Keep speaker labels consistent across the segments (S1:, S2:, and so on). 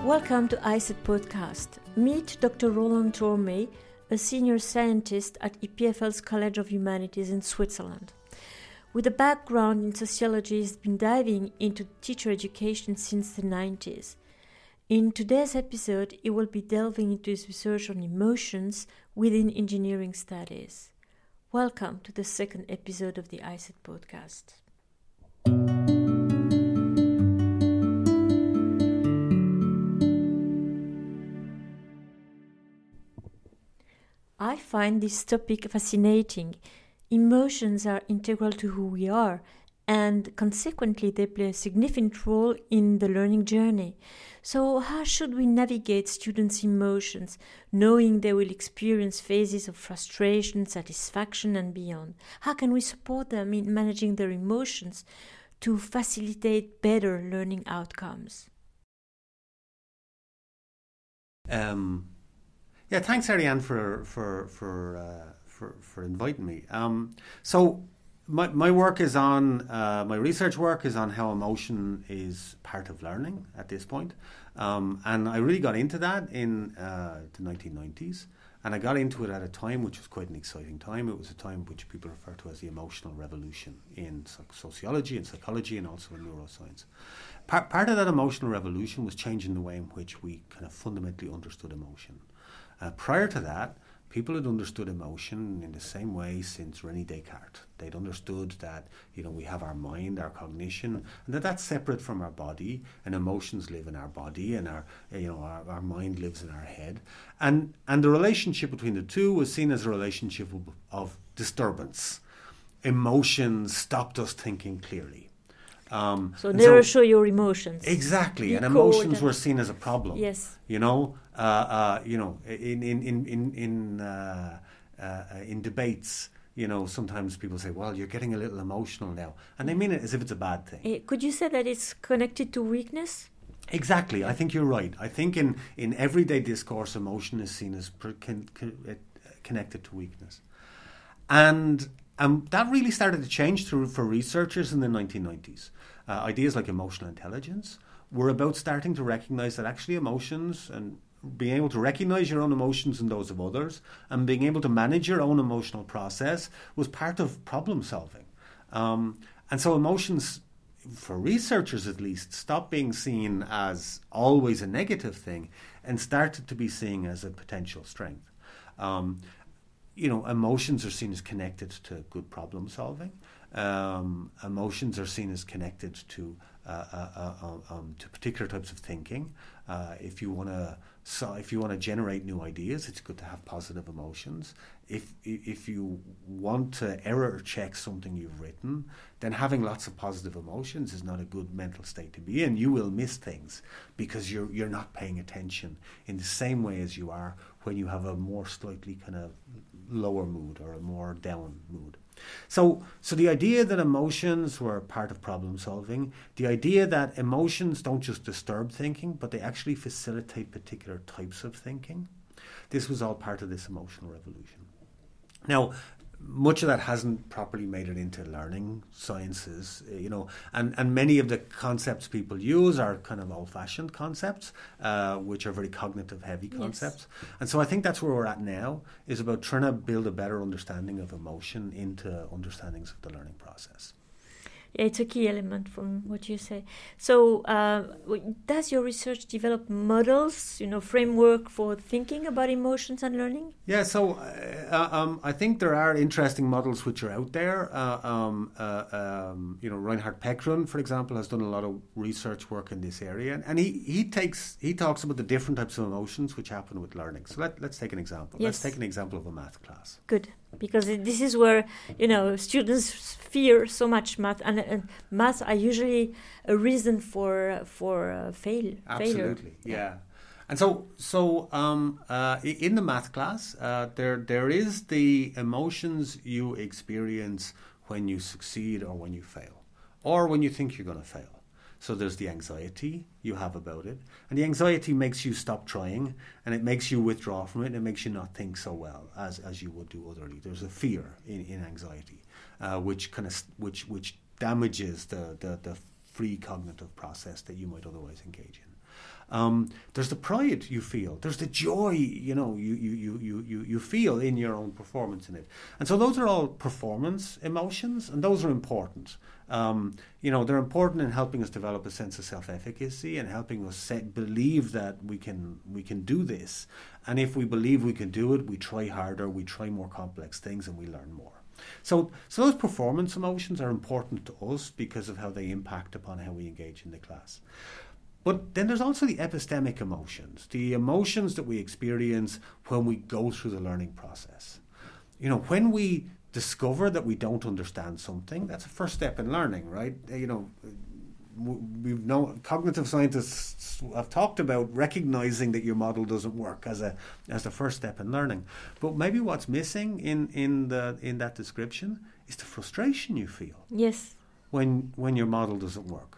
S1: Welcome to ICET Podcast. Meet Dr. Roland Tormé, a senior scientist at EPFL's College of Humanities in Switzerland. With a background in sociology, he's been diving into teacher education since the 90s. In today's episode, he will be delving into his research on emotions within engineering studies. Welcome to the second episode of the ICET Podcast. I find this topic fascinating. Emotions are integral to who we are, and consequently they play a significant role in the learning journey. So how should we navigate students' emotions, knowing they will experience phases of frustration, satisfaction, and beyond? How can we support them in managing their emotions to facilitate better learning outcomes?
S2: Yeah, thanks, Ariane, for inviting me. So my work is on my research work is on how emotion is part of learning at this point, and I really got into that in the 1990s, and I got into it at a time which was quite an exciting time. It was a time which people refer to as the emotional revolution in sociology and psychology and also in neuroscience. Part of that emotional revolution was changing the way in which we kind of fundamentally understood emotion. Prior to that, people had understood emotion in the same way since René Descartes. They'd understood that, we have our mind, our cognition, and that's separate from our body, and emotions live in our body, and our mind lives in our head. And the relationship between the two was seen as a relationship of disturbance. Emotions stopped us thinking clearly.
S1: So never show your emotions.
S2: Exactly, and emotions were seen as a problem.
S1: Yes.
S2: In debates, sometimes people say, "Well, you're getting a little emotional now," and they mean it as if it's a bad thing.
S1: Could you say that it's connected to weakness?
S2: Exactly. I think you're right. I think in everyday discourse, emotion is seen as connected to weakness, and that really started to change for researchers in the 1990s. Ideas like emotional intelligence were about starting to recognize that actually emotions and being able to recognize your own emotions and those of others and being able to manage your own emotional process was part of problem solving. And so emotions, for researchers at least, stopped being seen as always a negative thing and started to be seen as a potential strength. Emotions are seen as connected to good problem solving. Emotions are seen as connected to particular types of thinking. If you want to generate new ideas, it's good to have positive emotions. If you want to error check something you've written, then having lots of positive emotions is not a good mental state to be in. You will miss things because you're not paying attention in the same way as you are when you have a more slightly kind of lower mood or a more down mood. So the idea that emotions were part of problem solving, the idea that emotions don't just disturb thinking, but they actually facilitate particular types of thinking, this was all part of this emotional revolution. Now, much of that hasn't properly made it into learning sciences, and many of the concepts people use are kind of old-fashioned concepts, which are very cognitive-heavy concepts. Yes. And so I think that's where we're at now, is about trying to build a better understanding of emotion into understandings of the learning process.
S1: Yeah, it's a key element from what you say. So does your research develop models, framework for thinking about emotions and learning?
S2: Yeah, so I think there are interesting models which are out there. Reinhard Pekrun, for example, has done a lot of research work in this area, and he talks about the different types of emotions which happen with learning. So let's take an example.
S1: Yes.
S2: Let's take an example of a math class.
S1: Good, because this is where students fear so much math, and math are usually a reason for failure.
S2: Absolutely, yeah. And so in the math class, there is the emotions you experience when you succeed or when you fail, or when you think you're going to fail. So there's the anxiety you have about it, and the anxiety makes you stop trying, and it makes you withdraw from it, and it makes you not think so well as you would do otherly. There's a fear in anxiety, which damages the free cognitive process that you might otherwise engage in. There's the pride you feel. There's the joy, you feel in your own performance in it. And so those are all performance emotions, and those are important. They're important in helping us develop a sense of self-efficacy and helping us believe that we can do this. And if we believe we can do it, we try harder, we try more complex things, and we learn more. So those performance emotions are important to us because of how they impact upon how we engage in the class. But then there's also the epistemic emotions, the emotions that we experience when we go through the learning process. When we discover that we don't understand something, that's a first step in learning, right? We've known, cognitive scientists have talked about recognizing that your model doesn't work as the first step in learning. But maybe what's missing in that description is the frustration you feel.
S1: Yes.
S2: When your model doesn't work,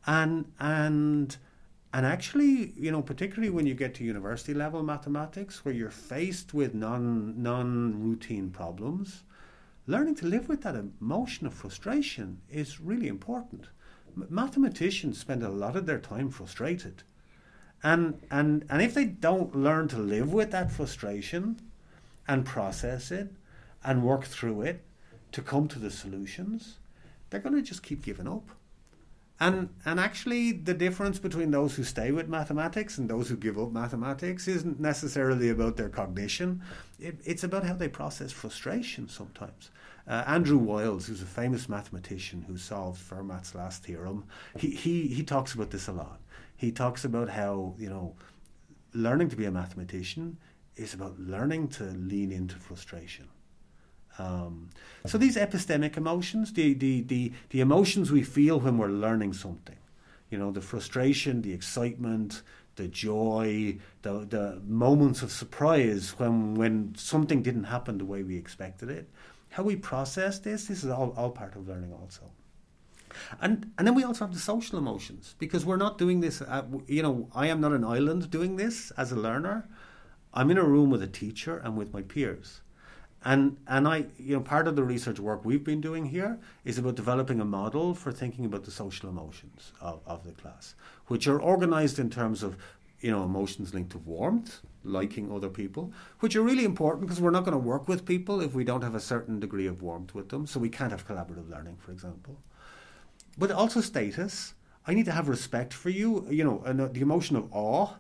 S2: and actually, particularly when you get to university level mathematics, where you're faced with non-routine problems, learning to live with that emotion of frustration is really important. Mathematicians spend a lot of their time frustrated. And if they don't learn to live with that frustration and process it and work through it to come to the solutions, they're going to just keep giving up. And actually, the difference between those who stay with mathematics and those who give up mathematics isn't necessarily about their cognition. It's about how they process frustration sometimes. Andrew Wiles, who's a famous mathematician who solved Fermat's last theorem, he talks about this a lot. He talks about how, learning to be a mathematician is about learning to lean into frustration. So these epistemic emotions, the emotions we feel when we're learning something, the frustration, the excitement, the joy, the moments of surprise when something didn't happen the way we expected it, how we process this is all part of learning also. And then we also have the social emotions, because we're not doing this, I am not an island doing this as a learner. I'm in a room with a teacher and with my peers. And I, part of the research work we've been doing here is about developing a model for thinking about the social emotions of the class, which are organized in terms of, emotions linked to warmth, liking other people, which are really important because we're not going to work with people if we don't have a certain degree of warmth with them. So we can't have collaborative learning, for example. But also status. I need to have respect for you, and the emotion of awe.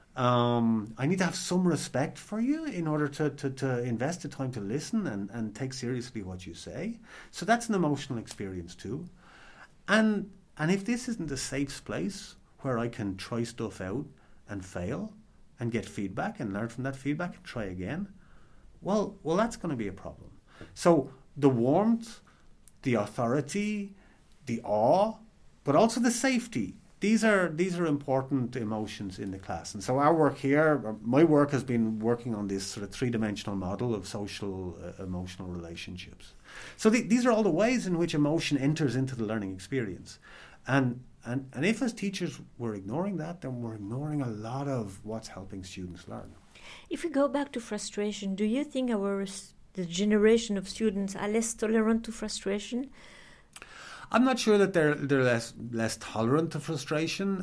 S2: I need to have some respect for you in order to invest the time to listen and take seriously what you say. So that's an emotional experience too. And if this isn't a safe place where I can try stuff out and fail and get feedback and learn from that feedback and try again, well, that's going to be a problem. So the warmth, the authority, the awe, but also the safety. These are important emotions in the class. And so our work here, my work has been working on this sort of three-dimensional model of social emotional relationships. So these are all the ways in which emotion enters into the learning experience. And if as teachers we're ignoring that, then we're ignoring a lot of what's helping students learn.
S1: If we go back to frustration, do you think the generation of students are less tolerant to frustration?
S2: I'm not sure that they're less tolerant to frustration.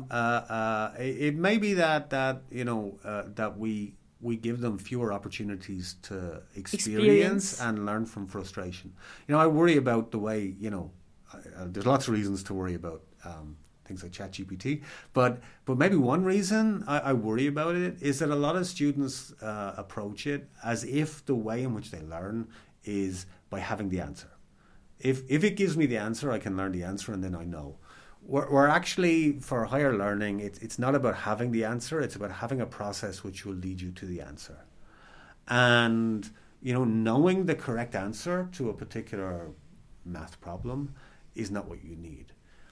S2: It may be that we give them fewer opportunities to experience and learn from frustration. I worry about the way there's lots of reasons to worry about things like ChatGPT, but maybe one reason I worry about it is that a lot of students approach it as if the way in which they learn is by having the answer. If it gives me the answer, I can learn the answer and then I know. We're actually, for higher learning, it's not about having the answer, it's about having a process which will lead you to the answer. And, knowing the correct answer to a particular math problem is not what you need.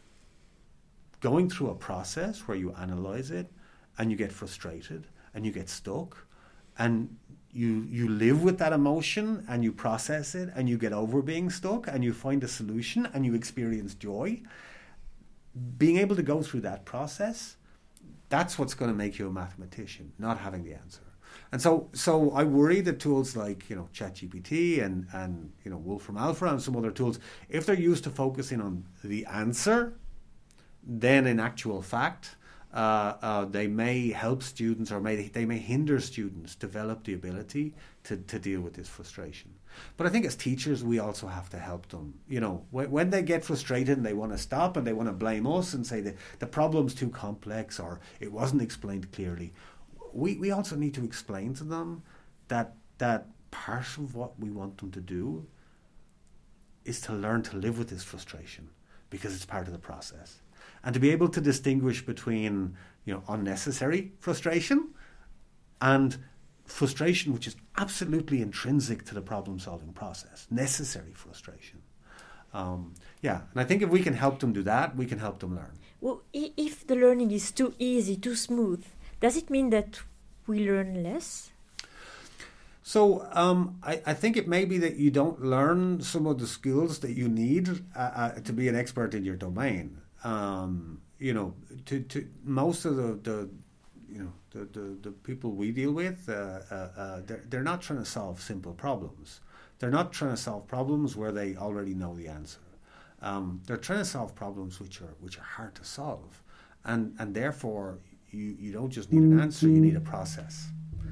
S2: Going through a process where you analyze it and you get frustrated and you get stuck and you live with that emotion and you process it and you get over being stuck and you find a solution and you experience joy. Being able to go through that process, that's what's going to make you a mathematician, not having the answer. And so I worry that tools like ChatGPT and Wolfram Alpha and some other tools, if they're used to focusing on the answer, then in actual fact, They may help students, or they may hinder students develop the ability to deal with this frustration. But I think as teachers, we also have to help them. You know, when they get frustrated and they want to stop and they want to blame us and say that the problem's too complex or it wasn't explained clearly, we also need to explain to them that part of what we want them to do is to learn to live with this frustration, because it's part of the process. And to be able to distinguish between, you know, unnecessary frustration and frustration which is absolutely intrinsic to the problem-solving process, necessary frustration. And I think if we can help them do that, we can help them learn.
S1: Well, if the learning is too easy, too smooth, does it mean that we learn less?
S2: So I think it may be that you don't learn some of the skills that you need to be an expert in your domain. You know, to most of the people we deal with, they're not trying to solve simple problems. They're not trying to solve problems where they already know the answer. They're trying to solve problems which are hard to solve, and therefore you don't just need an answer, you need a process.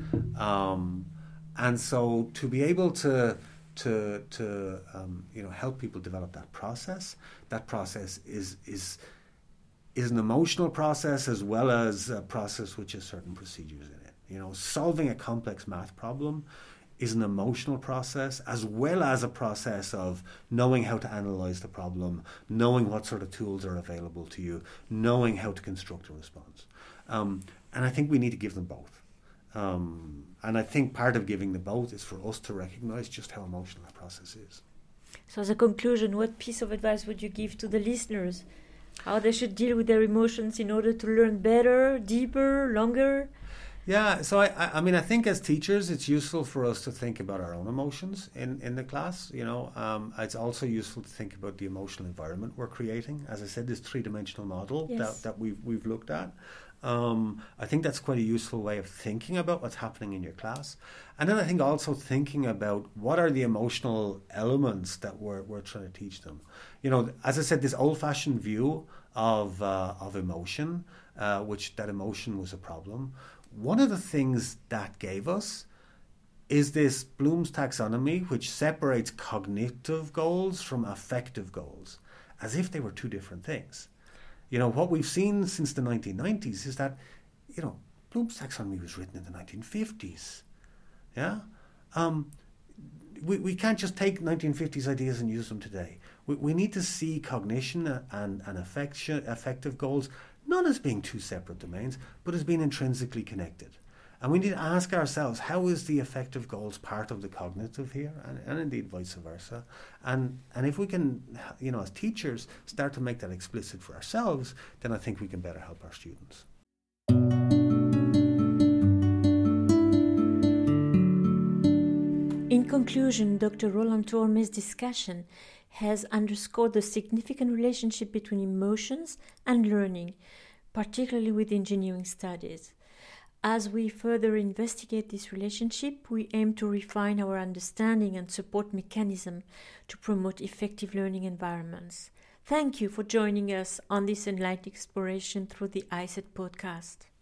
S2: And so to be able to help people develop that process is an emotional process as well as a process which has certain procedures in it. You know, solving a complex math problem is an emotional process as well as a process of knowing how to analyze the problem, knowing what sort of tools are available to you, knowing how to construct a response. And I think we need to give them both. And I think part of giving them both is for us to recognize just how emotional that process is.
S1: So as a conclusion, what piece of advice would you give to the listeners? How they should deal with their emotions in order to learn better, deeper, longer?
S2: Yeah, so I mean, I think as teachers, it's useful for us to think about our own emotions in the class. You know, it's also useful to think about the emotional environment we're creating. As I said, this three-dimensional model that we've looked at. I think that's quite a useful way of thinking about what's happening in your class. And then I think also thinking about what are the emotional elements that we're trying to teach them. You know, as I said, this old-fashioned view of emotion, which that emotion was a problem. One of the things that gave us is this Bloom's taxonomy, which separates cognitive goals from affective goals, as if they were two different things. You know, what we've seen since the 1990s is that, you know, Bloom's taxonomy was written in the 1950s. Yeah? We can't just take 1950s ideas and use them today. We need to see cognition and affective goals not as being two separate domains, but as being intrinsically connected. And we need to ask ourselves, how is the affective goals part of the cognitive here, and indeed vice versa? And if we can, you know, as teachers, start to make that explicit for ourselves, then I think we can better help our students.
S1: In conclusion, Dr. Roland Torme's discussion has underscored the significant relationship between emotions and learning, particularly with engineering studies. As we further investigate this relationship, we aim to refine our understanding and support mechanisms to promote effective learning environments. Thank you for joining us on this enlightening exploration through the ICET podcast.